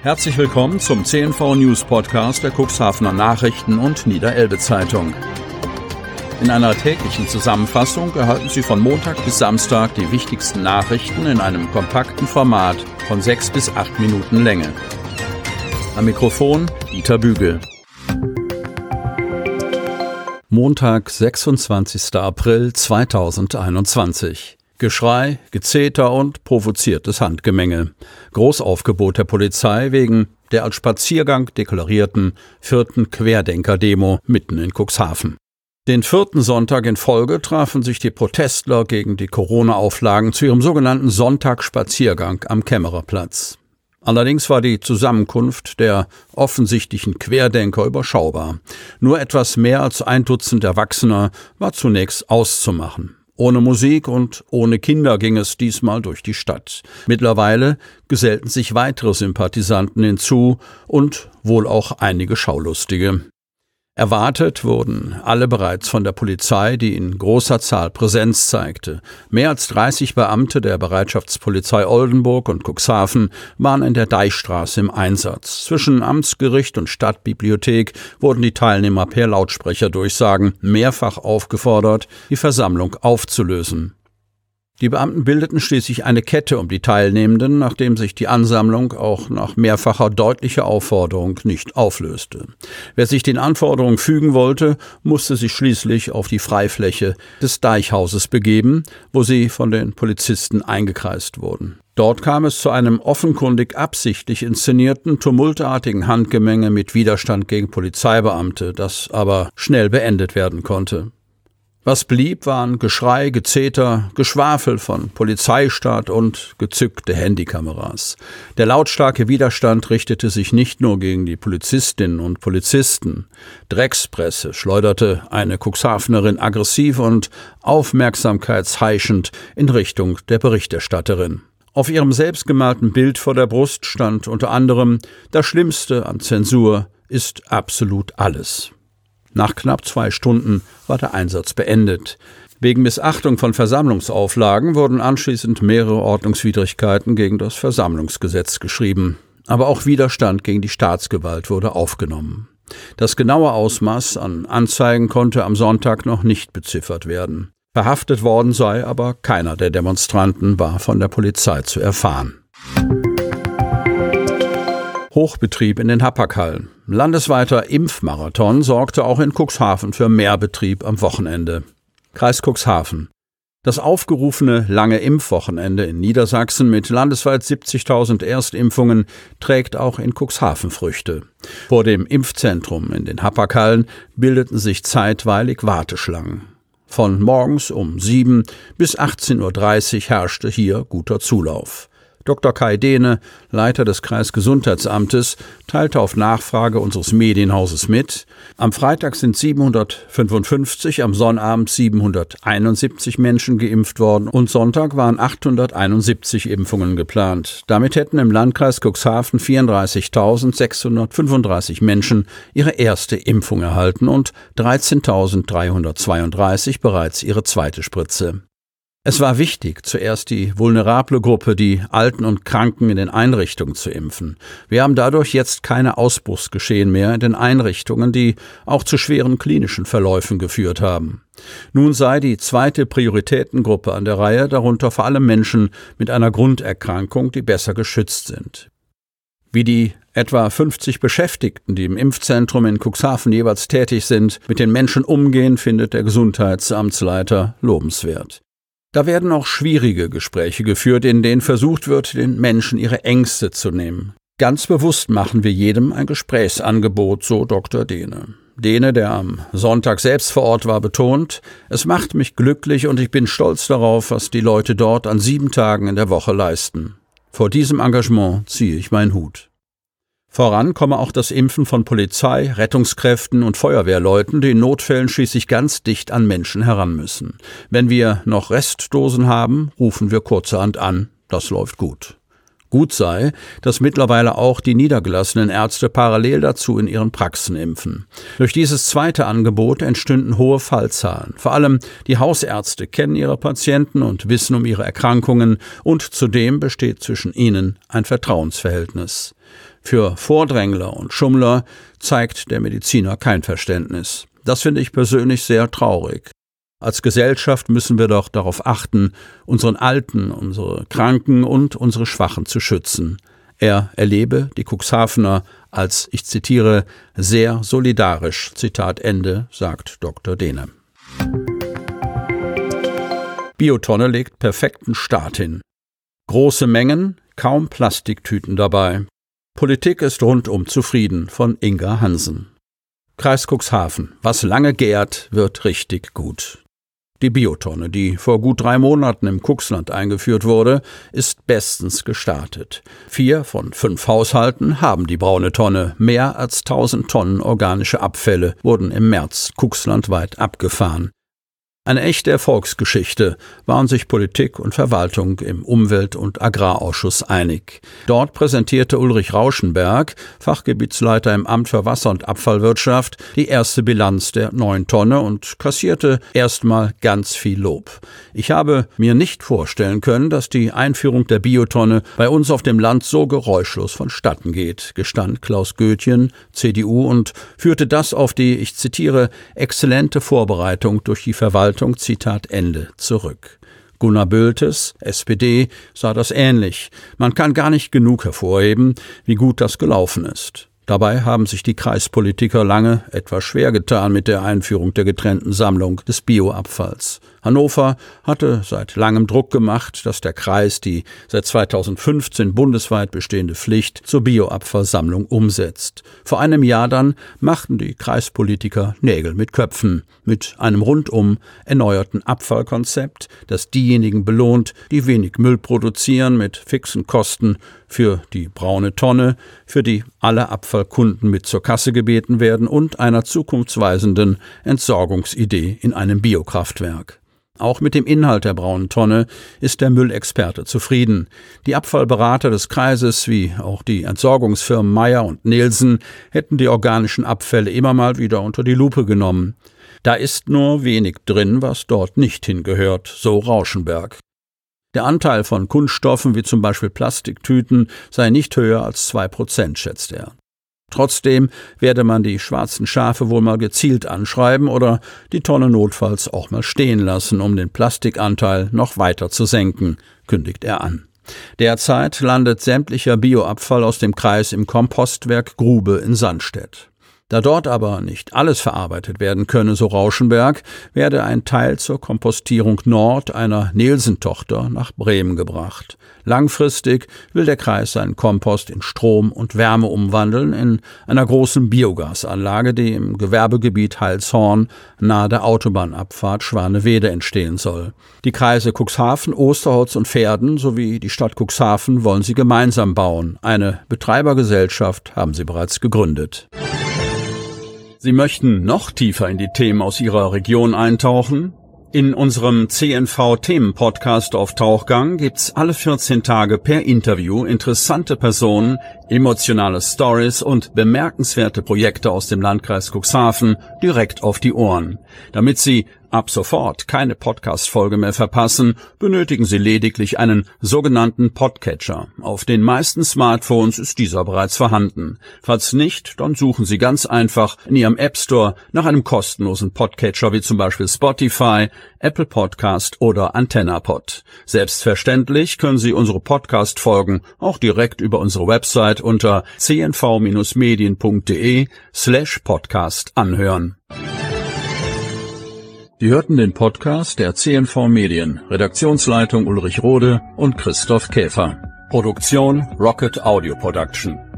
Herzlich willkommen zum CNV News Podcast der Cuxhavener Nachrichten und Niederelbe Zeitung. In einer täglichen Zusammenfassung erhalten Sie von Montag bis Samstag die wichtigsten Nachrichten in einem kompakten Format von 6 bis 8 Minuten Länge. Am Mikrofon Dieter Bügel. Montag, 26. April 2021. Geschrei, Gezeter und provoziertes Handgemenge. Großaufgebot der Polizei wegen der als Spaziergang deklarierten 4. Querdenker-Demo mitten in Cuxhaven. Den 4. Sonntag in Folge trafen sich die Protestler gegen die Corona-Auflagen zu ihrem sogenannten Sonntagsspaziergang am Kämmererplatz. Allerdings war die Zusammenkunft der offensichtlichen Querdenker überschaubar. Nur etwas mehr als 1 Dutzend Erwachsener war zunächst auszumachen. Ohne Musik und ohne Kinder ging es diesmal durch die Stadt. Mittlerweile gesellten sich weitere Sympathisanten hinzu und wohl auch einige Schaulustige. Erwartet wurden alle bereits von der Polizei, die in großer Zahl Präsenz zeigte. Mehr als 30 Beamte der Bereitschaftspolizei Oldenburg und Cuxhaven waren in der Deichstraße im Einsatz. Zwischen Amtsgericht und Stadtbibliothek wurden die Teilnehmer per Lautsprecherdurchsagen mehrfach aufgefordert, die Versammlung aufzulösen. Die Beamten bildeten schließlich eine Kette um die Teilnehmenden, nachdem sich die Ansammlung auch nach mehrfacher deutlicher Aufforderung nicht auflöste. Wer sich den Anforderungen fügen wollte, musste sich schließlich auf die Freifläche des Deichhauses begeben, wo sie von den Polizisten eingekreist wurden. Dort kam es zu einem offenkundig absichtlich inszenierten, tumultartigen Handgemenge mit Widerstand gegen Polizeibeamte, das aber schnell beendet werden konnte. Was blieb, waren Geschrei, Gezeter, Geschwafel von Polizeistaat und gezückte Handykameras. Der lautstarke Widerstand richtete sich nicht nur gegen die Polizistinnen und Polizisten. Dreckspresse schleuderte eine Cuxhavenerin aggressiv und aufmerksamkeitsheischend in Richtung der Berichterstatterin. Auf ihrem selbstgemalten Bild vor der Brust stand unter anderem: Das Schlimmste an Zensur ist absolut alles. Nach knapp 2 Stunden war der Einsatz beendet. Wegen Missachtung von Versammlungsauflagen wurden anschließend mehrere Ordnungswidrigkeiten gegen das Versammlungsgesetz geschrieben. Aber auch Widerstand gegen die Staatsgewalt wurde aufgenommen. Das genaue Ausmaß an Anzeigen konnte am Sonntag noch nicht beziffert werden. Verhaftet worden sei aber keiner der Demonstranten, war von der Polizei zu erfahren. Hochbetrieb in den Hapag-Hallen. Landesweiter Impfmarathon sorgte auch in Cuxhaven für mehr Betrieb am Wochenende. Kreis Cuxhaven. Das aufgerufene lange Impfwochenende in Niedersachsen mit landesweit 70.000 Erstimpfungen trägt auch in Cuxhaven Früchte. Vor dem Impfzentrum in den Hapag-Hallen bildeten sich zeitweilig Warteschlangen. Von morgens um 7 bis 18.30 Uhr herrschte hier guter Zulauf. Dr. Kai Dehne, Leiter des Kreisgesundheitsamtes, teilte auf Nachfrage unseres Medienhauses mit: Am Freitag sind 755, am Sonnabend 771 Menschen geimpft worden und Sonntag waren 871 Impfungen geplant. Damit hätten im Landkreis Cuxhaven 34.635 Menschen ihre erste Impfung erhalten und 13.332 bereits ihre zweite Spritze. Es war wichtig, zuerst die vulnerable Gruppe, die Alten und Kranken in den Einrichtungen zu impfen. Wir haben dadurch jetzt keine Ausbruchsgeschehen mehr in den Einrichtungen, die auch zu schweren klinischen Verläufen geführt haben. Nun sei die zweite Prioritätengruppe an der Reihe, darunter vor allem Menschen mit einer Grunderkrankung, die besser geschützt sind. Wie die etwa 50 Beschäftigten, die im Impfzentrum in Cuxhaven jeweils tätig sind, mit den Menschen umgehen, findet der Gesundheitsamtsleiter lobenswert. Da werden auch schwierige Gespräche geführt, in denen versucht wird, den Menschen ihre Ängste zu nehmen. Ganz bewusst machen wir jedem ein Gesprächsangebot, so Dr. Dehne. Dehne, der am Sonntag selbst vor Ort war, betont: Es macht mich glücklich und ich bin stolz darauf, was die Leute dort an 7 Tagen in der Woche leisten. Vor diesem Engagement ziehe ich meinen Hut. Voran komme auch das Impfen von Polizei, Rettungskräften und Feuerwehrleuten, die in Notfällen schließlich ganz dicht an Menschen heran müssen. Wenn wir noch Restdosen haben, rufen wir kurzerhand an. Das läuft gut. Gut sei, dass mittlerweile auch die niedergelassenen Ärzte parallel dazu in ihren Praxen impfen. Durch dieses zweite Angebot entstünden hohe Fallzahlen. Vor allem die Hausärzte kennen ihre Patienten und wissen um ihre Erkrankungen und zudem besteht zwischen ihnen ein Vertrauensverhältnis. Für Vordrängler und Schummler zeigt der Mediziner kein Verständnis. Das finde ich persönlich sehr traurig. Als Gesellschaft müssen wir doch darauf achten, unseren Alten, unsere Kranken und unsere Schwachen zu schützen. Er erlebe die Cuxhavener als, ich zitiere, sehr solidarisch, Zitat Ende, sagt Dr. Dehne. Biotonne legt perfekten Start hin. Große Mengen, kaum Plastiktüten dabei. Politik ist rundum zufrieden, von Inga Hansen. Kreis Cuxhaven. Was lange gärt, wird richtig gut. Die Biotonne, die vor gut 3 Monaten im Cuxland eingeführt wurde, ist bestens gestartet. 4 von 5 Haushalten haben die braune Tonne. Mehr als 1000 Tonnen organische Abfälle wurden im März cuxlandweit abgefahren. Eine echte Erfolgsgeschichte, waren sich Politik und Verwaltung im Umwelt- und Agrarausschuss einig. Dort präsentierte Ulrich Rauschenberg, Fachgebietsleiter im Amt für Wasser- und Abfallwirtschaft, die erste Bilanz der neuen Tonne und kassierte erstmal ganz viel Lob. Ich habe mir nicht vorstellen können, dass die Einführung der Biotonne bei uns auf dem Land so geräuschlos vonstatten geht, gestand Klaus Götjen, CDU, und führte das auf die, ich zitiere, exzellente Vorbereitung durch die Verwaltung, Zitat Ende, zurück. Gunnar Bültes, SPD, sah das ähnlich. Man kann gar nicht genug hervorheben, wie gut das gelaufen ist. Dabei haben sich die Kreispolitiker lange etwas schwer getan mit der Einführung der getrennten Sammlung des Bioabfalls. Hannover hatte seit langem Druck gemacht, dass der Kreis die seit 2015 bundesweit bestehende Pflicht zur Bioabfallsammlung umsetzt. Vor einem Jahr dann machten die Kreispolitiker Nägel mit Köpfen, mit einem rundum erneuerten Abfallkonzept, das diejenigen belohnt, die wenig Müll produzieren, mit fixen Kosten für die braune Tonne, für die alle Abfallkunden mit zur Kasse gebeten werden, und einer zukunftsweisenden Entsorgungsidee in einem Biokraftwerk. Auch mit dem Inhalt der braunen Tonne ist der Müllexperte zufrieden. Die Abfallberater des Kreises, wie auch die Entsorgungsfirmen Meyer und Nielsen, hätten die organischen Abfälle immer mal wieder unter die Lupe genommen. Da ist nur wenig drin, was dort nicht hingehört, so Rauschenberg. Der Anteil von Kunststoffen wie zum Beispiel Plastiktüten sei nicht höher als 2%, schätzt er. Trotzdem werde man die schwarzen Schafe wohl mal gezielt anschreiben oder die Tonne notfalls auch mal stehen lassen, um den Plastikanteil noch weiter zu senken, kündigt er an. Derzeit landet sämtlicher Bioabfall aus dem Kreis im Kompostwerk Grube in Sandstedt. Da dort aber nicht alles verarbeitet werden könne, so Rauschenberg, werde ein Teil zur Kompostierung Nord, einer Nielsen-Tochter, nach Bremen gebracht. Langfristig will der Kreis seinen Kompost in Strom und Wärme umwandeln in einer großen Biogasanlage, die im Gewerbegebiet Heilshorn nahe der Autobahnabfahrt Schwanewede entstehen soll. Die Kreise Cuxhaven, Osterholz und Verden sowie die Stadt Cuxhaven wollen sie gemeinsam bauen. Eine Betreibergesellschaft haben sie bereits gegründet. Sie möchten noch tiefer in die Themen aus Ihrer Region eintauchen? In unserem CNV-Themen-Podcast auf Tauchgang gibt's alle 14 Tage per Interview interessante Personen, emotionale Stories und bemerkenswerte Projekte aus dem Landkreis Cuxhaven direkt auf die Ohren. Damit Sie ab sofort keine Podcast-Folge mehr verpassen, benötigen Sie lediglich einen sogenannten Podcatcher. Auf den meisten Smartphones ist dieser bereits vorhanden. Falls nicht, dann suchen Sie ganz einfach in Ihrem App Store nach einem kostenlosen Podcatcher wie zum Beispiel Spotify, Apple Podcast oder AntennaPod. Selbstverständlich können Sie unsere Podcast-Folgen auch direkt über unsere Website unter cnv-medien.de/podcast anhören. Sie hörten den Podcast der CNV Medien, Redaktionsleitung Ulrich Rode und Christoph Käfer. Produktion Rocket Audio Production.